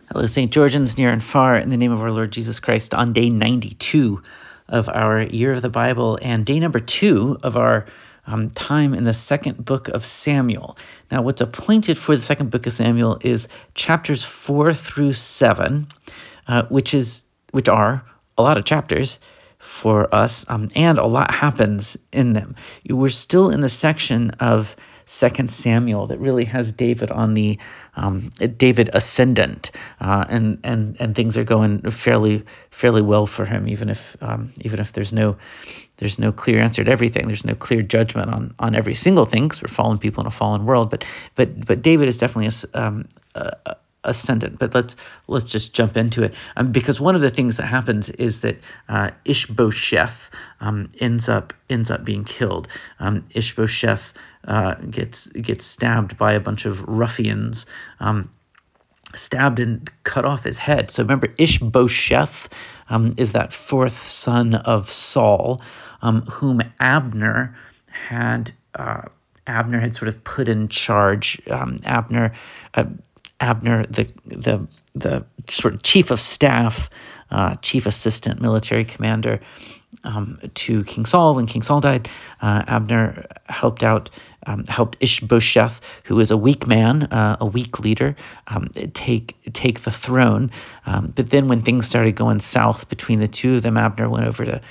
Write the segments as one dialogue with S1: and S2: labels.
S1: Hello, St. Georgians near and far, in the name of our Lord Jesus Christ, on day 92 of our Year of the Bible and day number 2 of our time in the second book of Samuel. Now, what's appointed for the second book of Samuel is chapters 4 through 7, which are a lot of chapters for us, and a lot happens in them. We're still in the section of 2 Samuel that really has David on the David ascendant, and things are going fairly well for him, even if there's no clear answer to everything. There's no clear judgment on every single thing, because we're fallen people in a fallen world. But David is definitely ascendant. But let's just jump into it, because one of the things that happens is that Ishbosheth ends up being killed. Ishbosheth gets stabbed by a bunch of ruffians, stabbed and cut off his head. So remember, Ishbosheth is that fourth son of Saul, whom Abner had sort of put in charge. Abner, the sort of chief of staff, chief assistant military commander to King Saul. When King Saul died, Abner helped Ishbosheth, who was a weak man, a weak leader, take the throne. But then when things started going south between the two of them, Abner went over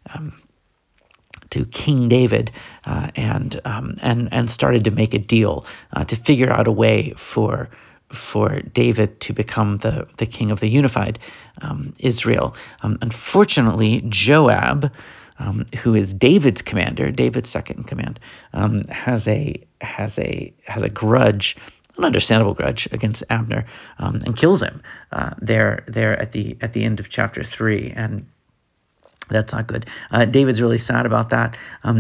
S1: to King David and started to make a deal to figure out a way for David to become the king of the unified Israel. Unfortunately, Joab, who is David's commander, David's second in command, has a grudge, an understandable grudge, against Abner, and kills him there at the end of chapter 3, and that's not good. David's really sad about that.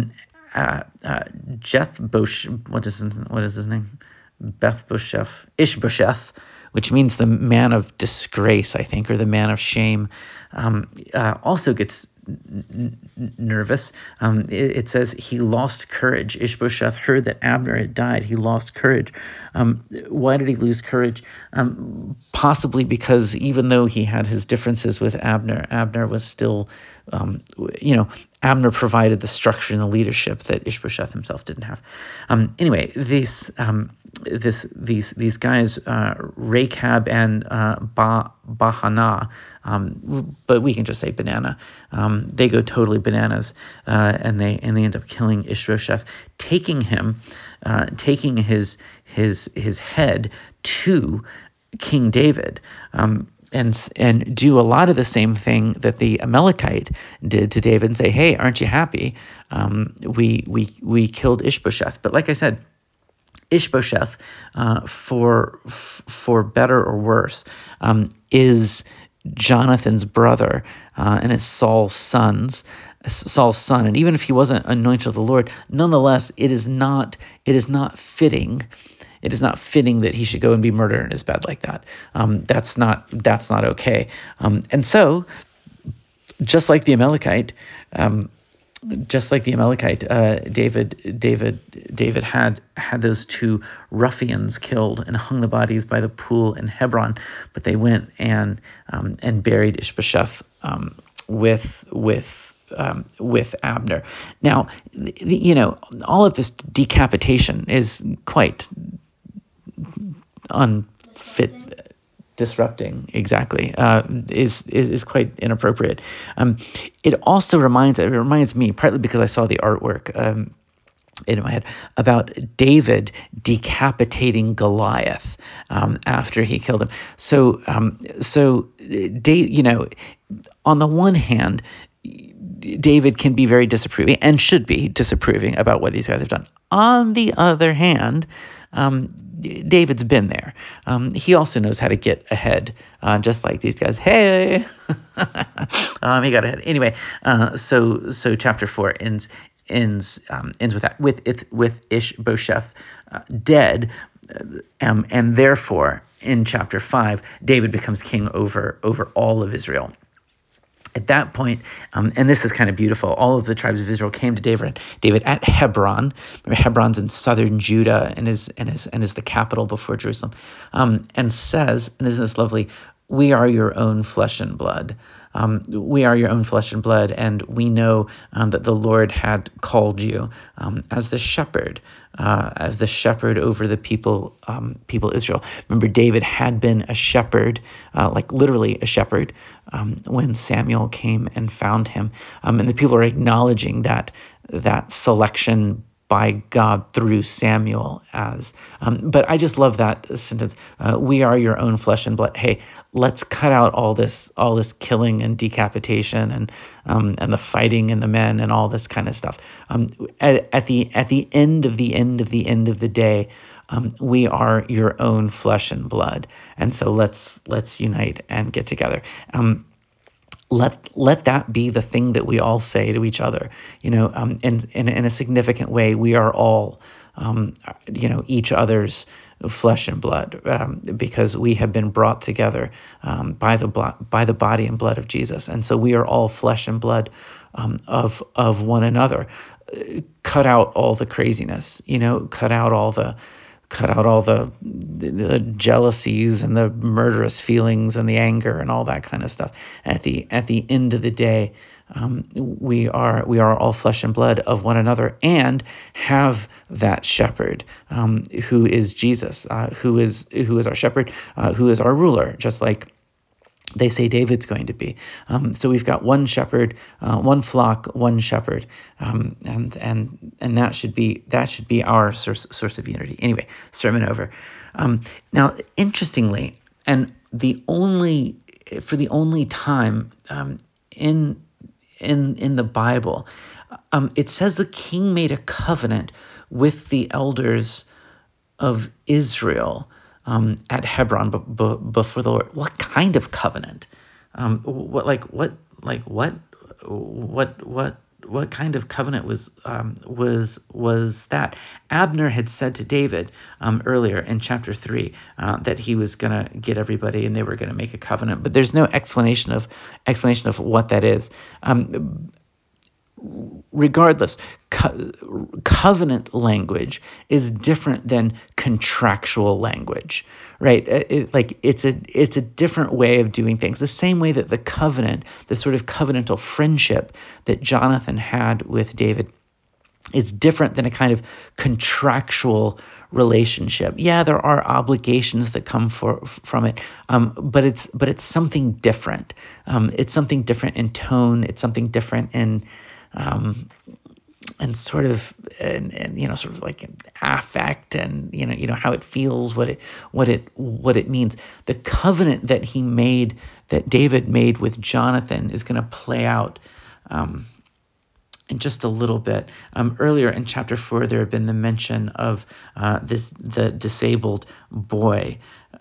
S1: What is his name? Ishbosheth, which means the man of disgrace, I think, or the man of shame, also gets nervous. It says he lost courage. Ishbosheth heard that Abner had died. He lost courage. Why did he lose courage? Possibly because even though he had his differences with Abner was still, Abner provided the structure and the leadership that Ishbosheth himself didn't have. Anyway, these guys, Rechab and Bahanah, but we can just say banana. They go totally bananas, and they end up killing Ishbosheth, taking his head to King David, and do a lot of the same thing that the Amalekite did to David, and say, "Hey, aren't you happy? We killed Ishbosheth." But like I said, Ishbosheth, for better or worse, is Jonathan's brother, and is Saul's son. And even if he wasn't anointed of the Lord, nonetheless, it is not fitting. It is not fitting that he should go and be murdered in his bed like that. That's not okay. And so, just like the Amalekite, David had those two ruffians killed and hung the bodies by the pool in Hebron, but they went and buried Ishbosheth with Abner. Now, all of this decapitation is quite unfit. Disrupting, exactly, is quite inappropriate. It also reminds me, partly because I saw the artwork in my head, about David decapitating Goliath after he killed him. So on the one hand, David can be very disapproving, and should be disapproving, about what these guys have done. On the other hand, David's been there. He also knows how to get ahead, just like these guys. Hey, he got ahead anyway. So chapter 4 ends with that, with Ishbosheth dead, and therefore in chapter 5, David becomes king over all of Israel. At that point, and this is kind of beautiful, all of the tribes of Israel came to David at Hebron. Remember, Hebron's in southern Judah and is the capital before Jerusalem. And says, and isn't this lovely? we are your own flesh and blood. We are your own flesh and blood, and we know that the Lord had called you as the shepherd over the people Israel. Remember, David had been a shepherd, like literally a shepherd, when Samuel came and found him, and the people are acknowledging that selection by God through Samuel but I just love that sentence. We are your own flesh and blood. Hey, let's cut out all this killing and decapitation and the fighting and the men and all this kind of stuff. At the end of the day, we are your own flesh and blood. And so let's unite and get together. Let that be the thing that we all say to each other, and in a significant way, we are all, each other's flesh and blood, because we have been brought together by the body and blood of Jesus, and so we are all flesh and blood of one another. Cut out all the craziness, cut out all the jealousies and the murderous feelings and the anger and all that kind of stuff. At the end of the day, we are all flesh and blood of one another, and have that shepherd who is Jesus, who is our shepherd, who is our ruler, just like they say David's going to be. So we've got one shepherd, one flock, one shepherd, and that should be our source of unity. Anyway, sermon over. Now, interestingly, and for the only time in the Bible, it says the king made a covenant with the elders of Israel at Hebron before the Lord. What kind of covenant? What kind of covenant was that? Abner had said to David earlier in chapter 3 that he was going to get everybody and they were going to make a covenant, but there's no explanation of what that is. Regardless, covenant language is different than contractual language, right? It's a different way of doing things. The same way that the covenant, the sort of covenantal friendship that Jonathan had with David, is different than a kind of contractual relationship. Yeah, there are obligations that come from it, but it's something different. It's something different in tone. It's something different in and sort of like an affect and how it feels, what it means. The covenant that David made with Jonathan is going to play out in just a little bit. Earlier in chapter 4, there had been the mention of the disabled boy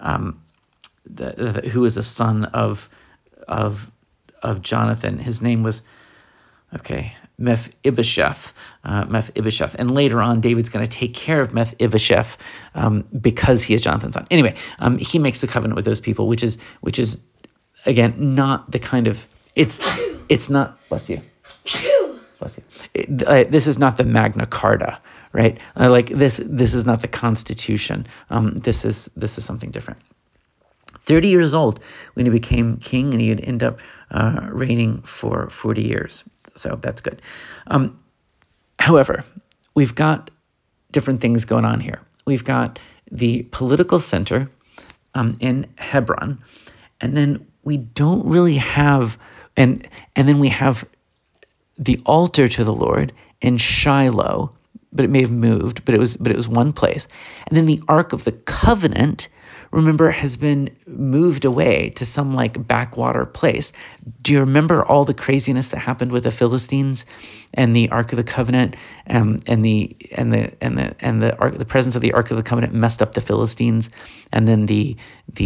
S1: who was a son of Jonathan. His name was Mephibosheth, and later on David's going to take care of Mephibosheth because he is Jonathan's son. Anyway, he makes a covenant with those people, which is again not the kind of it's not bless you. Bless you. This is not the Magna Carta, right? This is not the Constitution. This is something different. 30 years old when he became king, and he would end up reigning for 40 years. So that's good. However, we've got different things going on here. We've got the political center in Hebron, and then we don't really have, and then we have the altar to the Lord in Shiloh, but it may have moved, but it was one place. And then the Ark of the Covenant, remember, has been moved away to some like backwater place. Do you remember all the craziness that happened with the Philistines and the Ark of the Covenant, and the presence of the Ark of the Covenant messed up the Philistines, and then the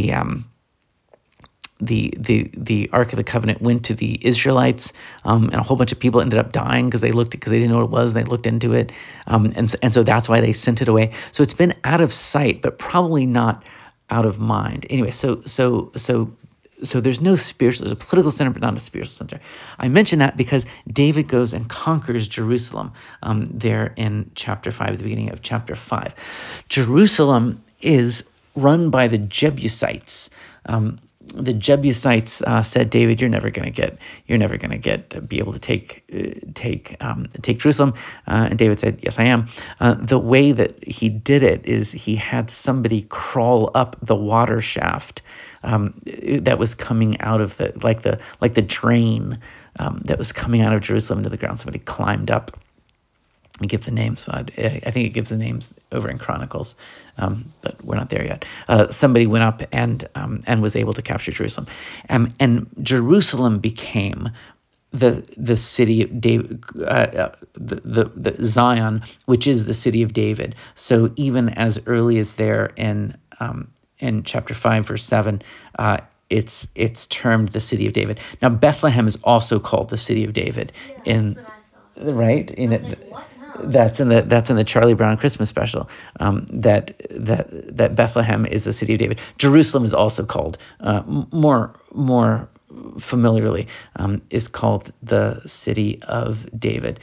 S1: Ark of the Covenant went to the Israelites, and a whole bunch of people ended up dying because they didn't know what it was, and they looked into it, and so that's why they sent it away. So it's been out of sight, but probably not out of mind. Anyway, so there's no spiritual, there's a political center, but not a spiritual center. I mention that because David goes and conquers Jerusalem there in chapter 5, at the beginning of chapter 5. Jerusalem is run by the Jebusites. the Jebusites said, David, you're never going to get to be able to take Jerusalem. And David said, yes, I am. The way that he did it is he had somebody crawl up the water shaft that was coming out of the drain that was coming out of Jerusalem into the ground. Somebody climbed up. We give the names. I think it gives the names over in Chronicles, but we're not there yet. Somebody went up and was able to capture Jerusalem, and Jerusalem became the city of David, the Zion, which is the city of David. So even as early as there in chapter 5, verse 7. It's termed the city of David. Now Bethlehem is also called the city of David right in it. That's in the Charlie Brown Christmas special. That Bethlehem is the city of David. Jerusalem is also called more familiarly is called the city of David.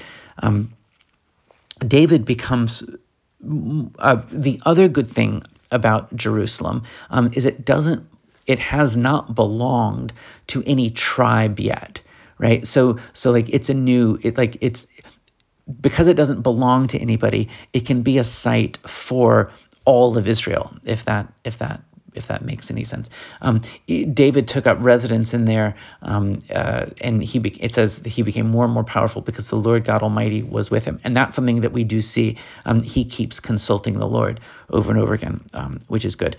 S1: David becomes the other good thing about Jerusalem is it has not belonged to any tribe yet, right? So like it's because it doesn't belong to anybody, it can be a site for all of Israel, if that makes any sense. David took up residence in there, and it says he became more and more powerful because the Lord God Almighty was with him. And that's something that we do see. He keeps consulting the Lord over and over again, which is good.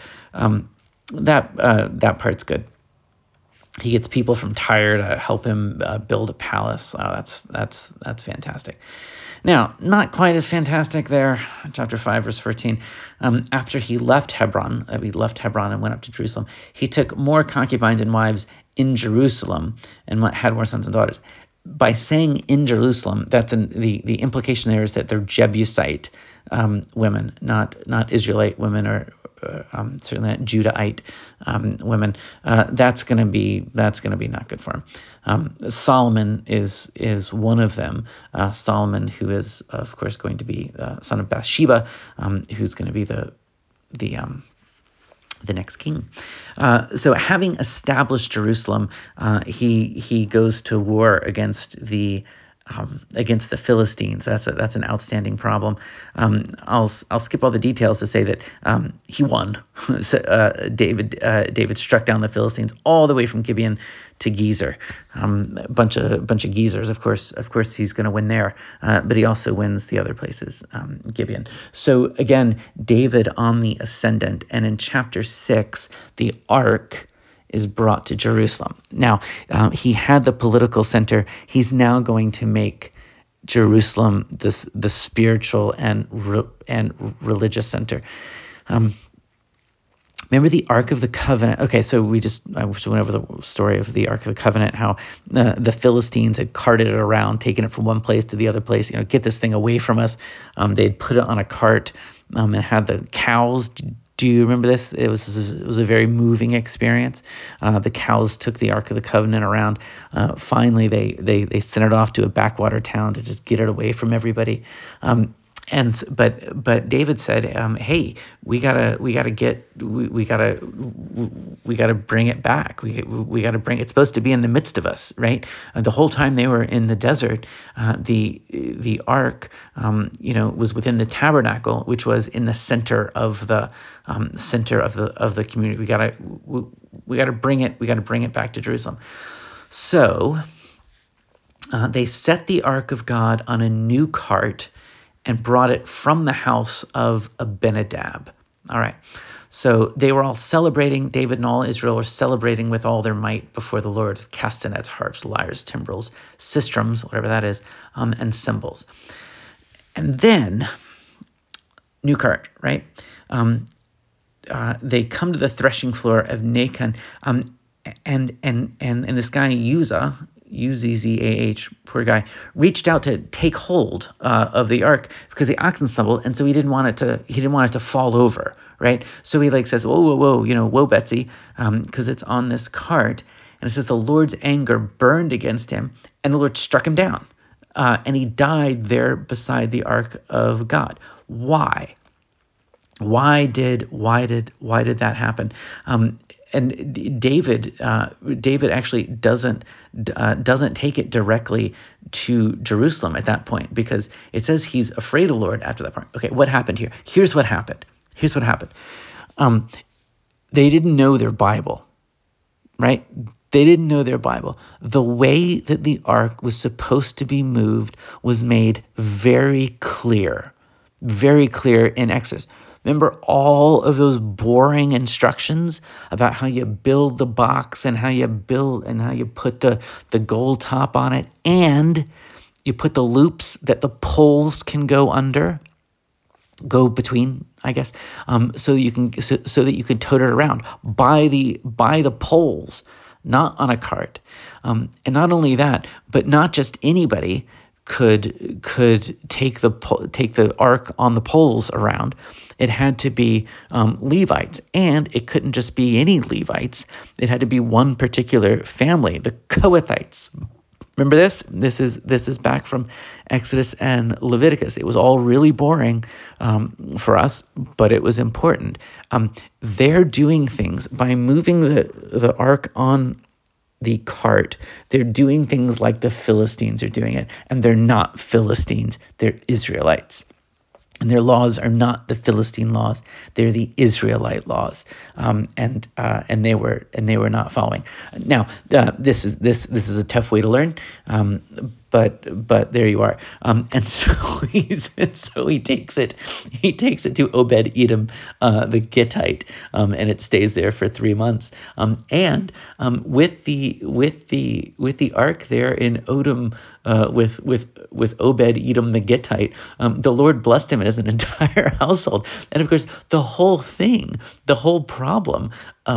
S1: That part's good. He gets people from Tyre to help him build a palace. That's fantastic. Now, not quite as fantastic there, chapter 5, verse 14. After he left Hebron and went up to Jerusalem, he took more concubines and wives in Jerusalem and had more sons and daughters. By saying in Jerusalem, that's the implication there is that they're Jebusite women, not Israelite women or certainly not Judahite women. That's going to be not good for him. Solomon is one of them. Solomon, who is of course going to be son of Bathsheba, who's going to be the next king. So having established Jerusalem, he goes to war against the Philistines. That's an outstanding problem. I'll skip all the details to say that he won. So, David struck down the Philistines all the way from Gibeon to Gezer. A bunch of Gezers. Of course, he's going to win there, but he also wins the other places, Gibeon. So again, David on the ascendant, and in chapter 6, the ark is brought to Jerusalem. Now, he had the political center. He's now going to make Jerusalem the spiritual and religious center. Remember the Ark of the Covenant? Okay, so I went over the story of the Ark of the Covenant, how the Philistines had carted it around, taken it from one place to the other place. Get this thing away from us. They'd put it on a cart and had the cows. Do you remember this? It was a very moving experience. The cows took the Ark of the Covenant around. Finally, they sent it off to a backwater town to just get it away from everybody. But David said, "Hey, we gotta bring it back. We gotta bring. It's supposed to be in the midst of us, right? The whole time they were in the desert, the ark, was within the tabernacle, which was in the center of the community. We gotta bring it. We gotta bring it back to Jerusalem. So they set the ark of God on a new cart and brought it from the house of Abinadab. All right. So they were all celebrating. David and all Israel were celebrating with all their might before the Lord, castanets, harps, lyres, timbrels, sistrums, whatever that is, and cymbals. And then, new cart, right? They come to the threshing floor of Nacon, and this guy Uzzah, Uzzah, poor guy, reached out to take hold of the ark because the oxen stumbled, and so he didn't want it to fall over, right? So he says, whoa, whoa, Betsy, because it's on this cart, and it says the Lord's anger burned against him, and the Lord struck him down, and he died there beside the ark of God. Why? Why did that happen? David actually doesn't take it directly to Jerusalem at that point, because it says he's afraid of the Lord after that point. Okay, what happened here? Here's what happened. They didn't know their Bible, right? They didn't know their Bible. The way that the ark was supposed to be moved was made very clear in Exodus. Remember all of those boring instructions about how you build the box and how you put the gold top on it, and you put the loops that the poles can go between, I guess, so that you can tote it around by the poles, not on a cart. And not only that, but not just anybody could take the ark on the poles around. It had to be Levites, and it couldn't just be any Levites. It had to be one particular family, the Kohathites. Remember this? This is back from Exodus and Leviticus. It was all really boring for us, but it was important. They're doing things by moving the ark on the cart. They're doing things like the Philistines are doing it, and they're not Philistines. They're Israelites. And their laws are not the Philistine laws; they're the Israelite laws, and they were not following. Now, this is a tough way to learn, but there you are. And so he takes it to Obed Edom, the Gittite, and it stays there for 3 months. And with the ark there in Odom, with Obed Edom the Gittite, the Lord blessed him and his entire household. And of course, the whole problem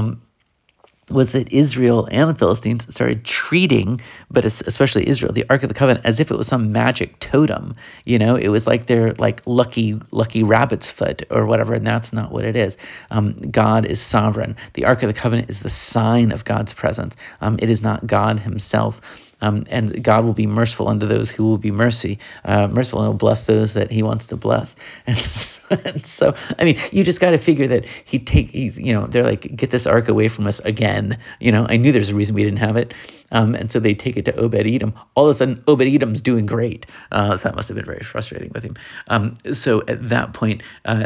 S1: was that Israel and the Philistines started treating, but especially Israel, the Ark of the Covenant as if it was some magic totem. It was like their lucky rabbit's foot or whatever, and that's not what it is. God is sovereign. The Ark of the Covenant is the sign of God's presence. It is not God himself. And God will be merciful unto those who will be merciful, and will bless those that he wants to bless. And so, I mean, you just got to figure that they're like, get this ark away from us again. I knew there's a reason we didn't have it. And so they take it to Obed Edom. All of a sudden, Obed Edom's doing great. So that must have been very frustrating with him. So at that point,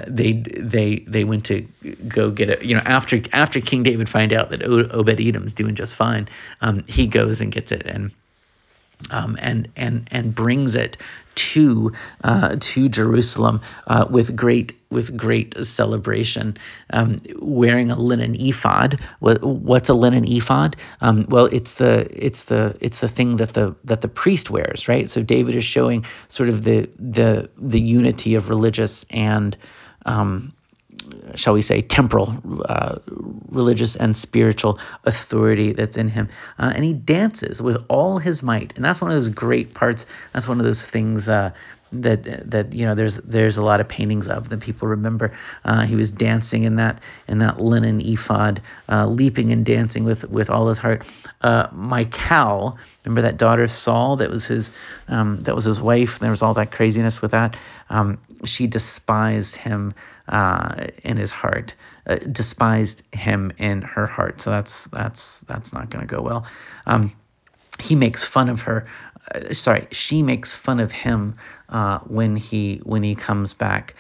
S1: they went to go get it. After King David find out that Obed Edom's doing just fine, he goes and gets it and brings it to Jerusalem with great celebration, wearing a linen ephod. What's a linen ephod? Well, it's the thing that the priest wears, right? So David is showing sort of the unity of religious and shall we say, temporal, religious and spiritual authority that's in him. And he dances with all his might. And that's one of those great parts. That's one of those things that there's a lot of paintings of that people remember. He was dancing in that linen ephod, leaping and dancing with all his heart. Michal, remember that daughter of Saul that was his wife, and there was all that craziness with that. She despised him in his heart, despised him in her heart. So that's not going to go well. He makes fun of her. She makes fun of him when he comes back.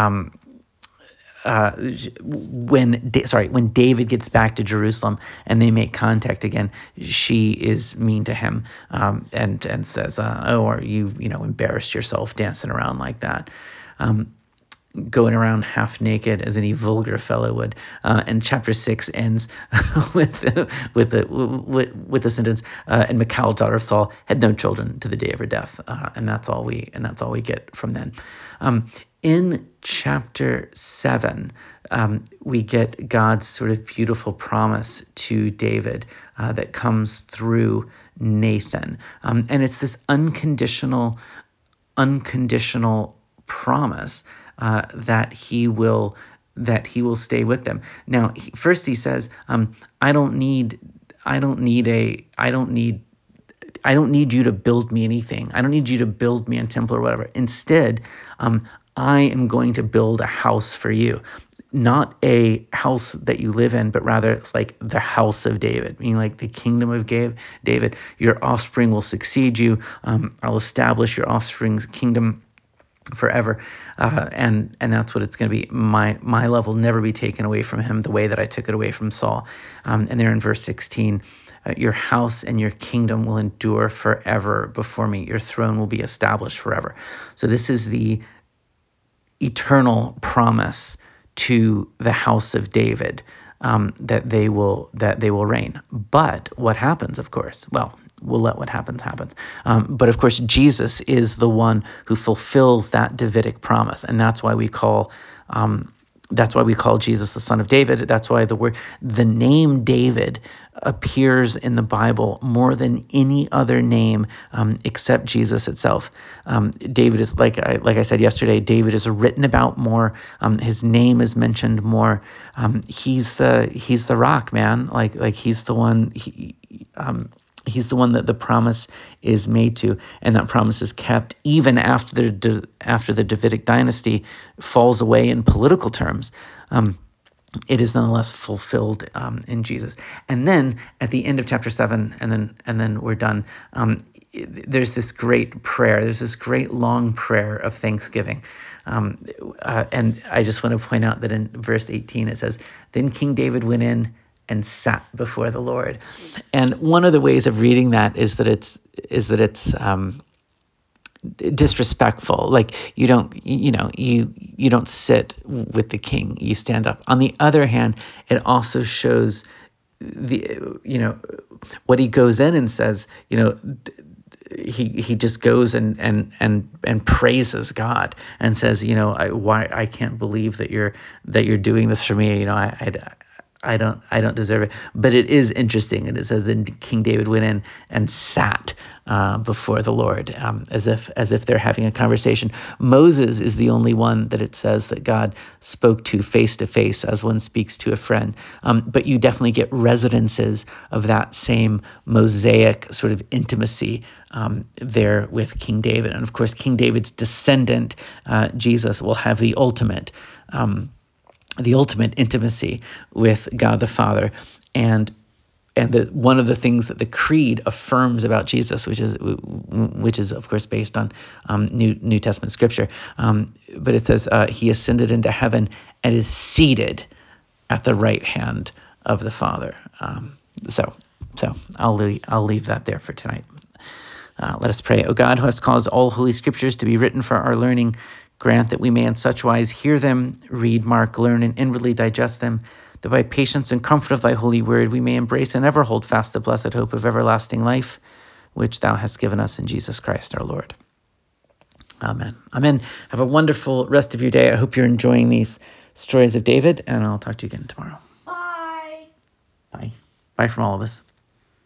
S1: When David gets back to Jerusalem and they make contact again, she is mean to him and says, "Are you embarrassed yourself dancing around like that?" Going around half naked as any vulgar fellow would. And chapter 6 ends with the sentence, "And Michal, daughter of Saul, had no children to the day of her death." And that's all we get from then. In chapter 7, we get God's sort of beautiful promise to David that comes through Nathan, and it's this unconditional promise that he will stay with them. Now, first he says, I don't need you to build me anything. I don't need you to build me a temple or whatever. Instead, I am going to build a house for you. not a house that you live in, but rather it's like the house of David, meaning like the kingdom of David. Your offspring will succeed you. I'll establish your offspring's kingdom forever, and that's what it's going to be. My love will never be taken away from him the way that I took it away from Saul. And there in verse 16, your house and your kingdom will endure forever before me. Your throne will be established forever. So this is the eternal promise to the house of David, that they will reign. But what happens, of course? Well, we'll let what happens happen. But of course, Jesus is the one who fulfills that Davidic promise, and that's why we call Jesus the Son of David. That's why the name David appears in the Bible more than any other name except Jesus itself. David is, like I said yesterday, David is written about more. His name is mentioned more. He's the rock, man. Like he's the one. He's the one that the promise is made to, and that promise is kept even after the Davidic dynasty falls away in political terms. It is nonetheless fulfilled in Jesus. And then at the end of chapter 7, and then we're done. There's this great prayer. There's this great long prayer of thanksgiving. And I just want to point out that in verse 18 it says, "Then King David went in and sat before the Lord." And one of the ways of reading that is that it's disrespectful. Like you don't sit with the king, you stand up. On the other hand, it also shows what he goes in and says. He just goes and praises God and says, I can't believe that you're doing this for me. I don't deserve it. But it is interesting. And it says then King David went in and sat before the Lord, as if they're having a conversation. Moses is the only one that it says that God spoke to face, as one speaks to a friend. But you definitely get residences of that same Mosaic sort of intimacy there with King David. And of course, King David's descendant, Jesus, will have the ultimate intimacy with God the Father, and one of the things that the Creed affirms about Jesus, which is of course based on New Testament scripture, but it says he ascended into heaven and is seated at the right hand of the Father. So I'll leave that there for tonight. Let us pray. O God, who hast caused all holy scriptures to be written for our learning, grant that we may in such wise hear them, read, mark, learn, and inwardly digest them, that by patience and comfort of thy holy word we may embrace and ever hold fast the blessed hope of everlasting life, which thou hast given us in Jesus Christ our Lord. Amen. Amen. Have a wonderful rest of your day. I hope you're enjoying these stories of David, and I'll talk to you again tomorrow.
S2: Bye.
S1: Bye. Bye from all of us.